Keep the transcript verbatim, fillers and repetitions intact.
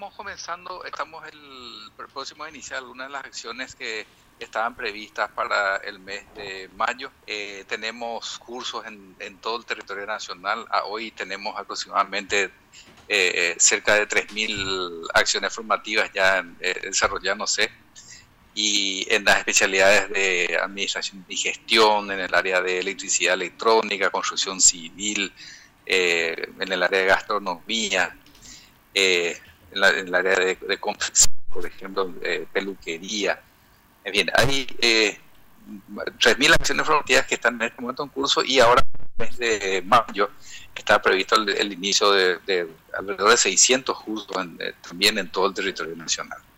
estamos comenzando, estamos el próximo a iniciar algunas de las acciones que estaban previstas para el mes de mayo. Eh, tenemos cursos en, en todo el territorio nacional. A hoy tenemos aproximadamente eh, cerca de tres mil acciones formativas ya eh, desarrollándose, y en las especialidades de administración y gestión, en el área de electricidad electrónica, construcción civil, eh, en el área de gastronomía, eh, en, la, en el área de, de confección, por ejemplo, de peluquería. En fin, hay eh, tres mil acciones formativas que están en este momento en curso, y ahora en el mes de mayo está previsto el, el inicio de, de alrededor de seiscientos cursos en, eh, también en todo el territorio nacional.